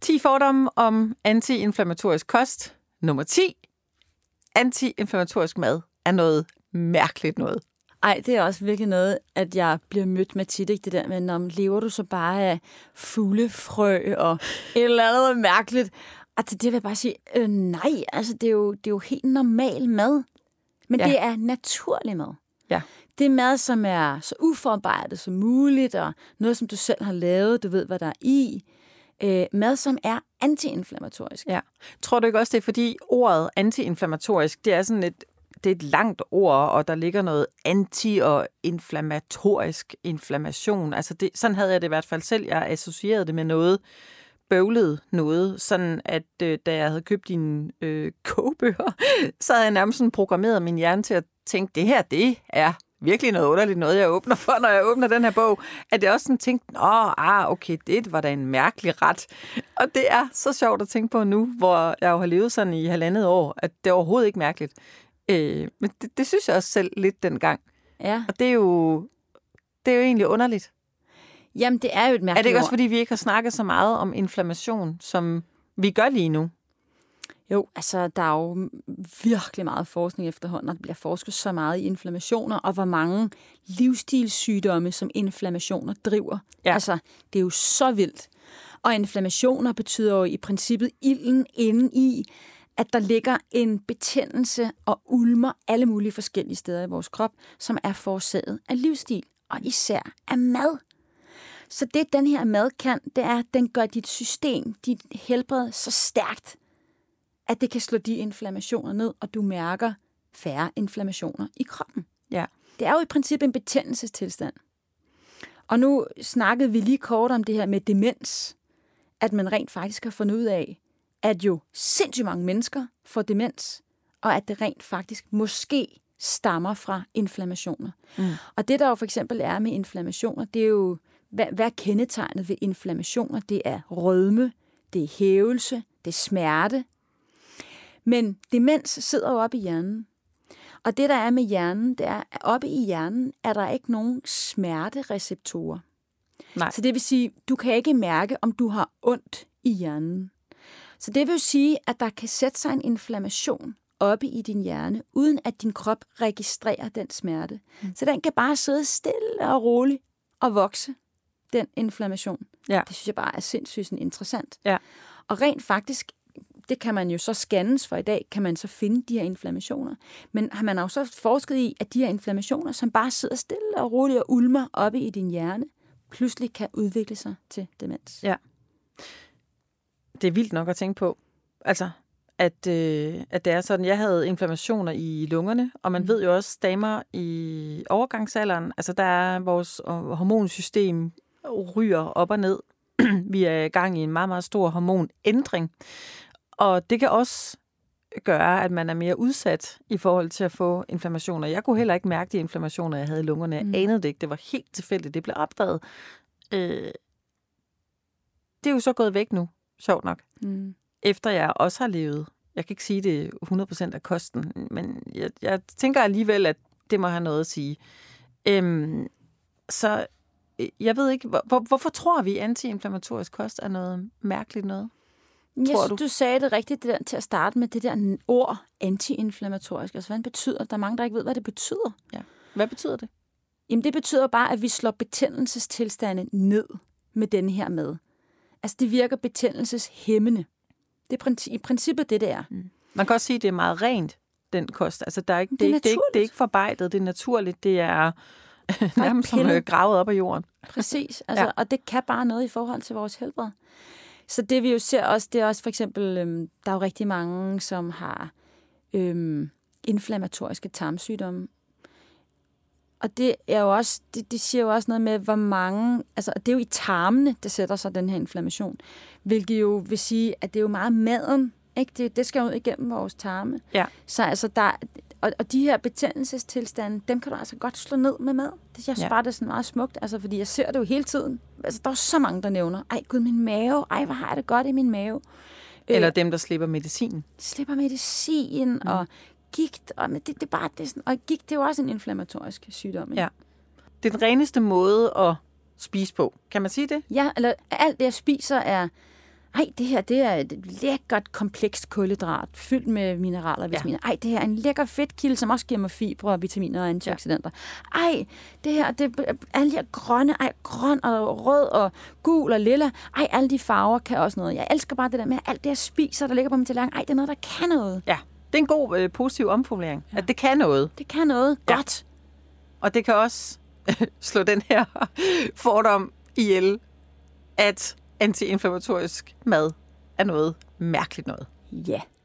10 fordomme om antiinflammatorisk kost. Nummer 10. Antiinflammatorisk mad er noget mærkeligt noget. Ej, det er også virkelig noget, at jeg bliver mødt med tit, ikke? Det der med, når lever du så bare af fuglefrø og et eller andet mærkeligt. Og til det vil jeg bare sige, nej, altså det er jo helt normal mad. Men det er naturlig mad. Ja. Det er mad, som er så uforarbejdet som muligt, og noget, som du selv har lavet, du ved, hvad der er i. Mad, som er antiinflammatorisk. Ja. Tror du ikke også, det er fordi ordet antiinflammatorisk, det er sådan det er et langt ord, og der ligger noget anti- og inflammatorisk inflammation. Altså sådan havde jeg det i hvert fald selv. Jeg associerede det med noget bøvlet noget, sådan at da jeg havde købt dine kogebøger, så havde jeg nærmest sådan programmeret min hjerne til at tænke, det her, det er virkelig noget underligt noget, jeg åbner for, når jeg åbner den her bog. At jeg også sådan tænkte, okay, det var da en mærkelig ret. Og det er så sjovt at tænke på nu, hvor jeg jo har levet sådan i 1,5 år, at det er overhovedet ikke mærkeligt. Men det synes jeg også selv lidt dengang. Ja. Og det er jo egentlig underligt. Jamen, det er jo et mærkeligt Er det ikke også, ord. fordi vi ikke har snakket så meget om inflammation, som vi gør lige nu? Jo, altså, der er jo virkelig meget forskning efterhånden, og der bliver forsket så meget i inflammationer, og hvor mange livsstilssygdomme, som inflammationer driver. Ja. Altså, det er jo så vildt. Og inflammationer betyder jo i princippet ilden inde i, at der ligger en betændelse og ulmer alle mulige forskellige steder i vores krop, som er forårsaget af livsstil, og især af mad. Så det, den her mad kan, det er, at den gør dit system, dit helbred så stærkt, at det kan slå de inflammationer ned, og du mærker færre inflammationer i kroppen. Ja. Det er jo i princippet en betændelsestilstand. Og nu snakkede vi lige kort om det her med demens, at man rent faktisk har fundet ud af, at jo sindssygt mange mennesker får demens, og at det rent faktisk måske stammer fra inflammationer. Og det, der jo for eksempel er med inflammationer, det er jo, hvad er kendetegnet ved inflammationer? Det er rødme, det er hævelse, det er smerte. Men demens sidder jo oppe i hjernen. Og det, der er med hjernen, det er, at oppe i hjernen er der ikke nogen smertereceptorer. Nej. Så det vil sige, du kan ikke mærke, om du har ondt i hjernen. Så det vil sige, at der kan sætte sig en inflammation oppe i din hjerne, uden at din krop registrerer den smerte. Så den kan bare sidde stille og roligt og vokse, den inflammation. Ja. Det synes jeg bare er sindssygt interessant. Ja. Og rent faktisk, det kan man jo så scannes for i dag, kan man så finde de her inflammationer. Men har man jo så forsket i, at de her inflammationer, som bare sidder stille og roligt og ulmer oppe i din hjerne, pludselig kan udvikle sig til demens. Ja. Det er vildt nok at tænke på. Altså, at det er sådan, jeg havde inflammationer i lungerne, og man ved jo også, damer i overgangsalderen, altså der er vores hormonsystem ryger op og ned. Vi er i gang i en meget, meget stor hormonændring. Og det kan også gøre, at man er mere udsat i forhold til at få inflammationer. Jeg kunne heller ikke mærke de inflammationer, jeg havde i lungerne. Jeg anede det ikke. Det var helt tilfældigt. Det blev opdaget. Det er jo så gået væk nu, sjovt nok. Efter jeg også har levet. Jeg kan ikke sige det 100% af kosten, men jeg tænker alligevel, at det må have noget at sige. Så jeg ved ikke, hvorfor tror vi, antiinflammatorisk kost er noget mærkeligt noget? Jeg synes, du sagde det rigtigt det der, til at starte med det der ord antiinflammatorisk. Altså, hvad det betyder? Der er mange, der ikke ved, hvad det betyder. Ja. Hvad betyder det? Jamen, det betyder bare, at vi slår betændelsestilstande ned med denne her mad. Altså, det virker betændelseshæmmende. Det er i princippet det er. Man kan også sige, at det er meget rent, den kost. Altså, det er ikke forarbejdet, det er naturligt, det er nærmest som gravet op af jorden. Præcis, altså, ja. Og det kan bare noget i forhold til vores helbred. Så det vi jo ser også, det er også for eksempel, der er jo rigtig mange, som har inflammatoriske tarmsygdomme. Og det er jo også, det siger jo også noget med, hvor mange, altså det er jo i tarmene, der sætter sig den her inflammation. Hvilket jo vil sige, at det er jo meget maden, ikke? Det skal jo ud igennem vores tarme. Ja. Så altså og de her betændelsestilstande, dem kan du altså godt slå ned med mad. Det jeg synes bare, det er sådan meget smukt, altså fordi jeg ser det jo hele tiden. Altså der er så mange, der nævner, ej gud, min mave, ej hvor har jeg det godt i min mave. Eller dem, der slipper medicin. Slipper medicin og gigt, og det er bare det sådan, og gigt, det er jo også en inflammatorisk sygdom. Ikke? Ja. Det er den reneste måde at spise på. Kan man sige det? Ja, eller alt det, jeg spiser er, ej, det her det er et lækkert, komplekst kulhydrat, fyldt med mineraler og vitaminer. Ej, det her er en lækker fedtkilde, som også giver mig fibre og vitaminer og antioxidanter. Ej, det her, det er alle de her grønne, grøn og rød og gul og lilla. Ej, alle de farver kan også noget. Jeg elsker bare det der med, alt det, jeg spiser, der ligger på min tallerken. Ej, det er noget, der kan noget. Ja, det er en god positiv omformulering, at det kan noget. Det kan noget godt. Og det kan også slå den her fordom ihjel, at antiinflammatorisk mad er noget mærkeligt noget. Ja.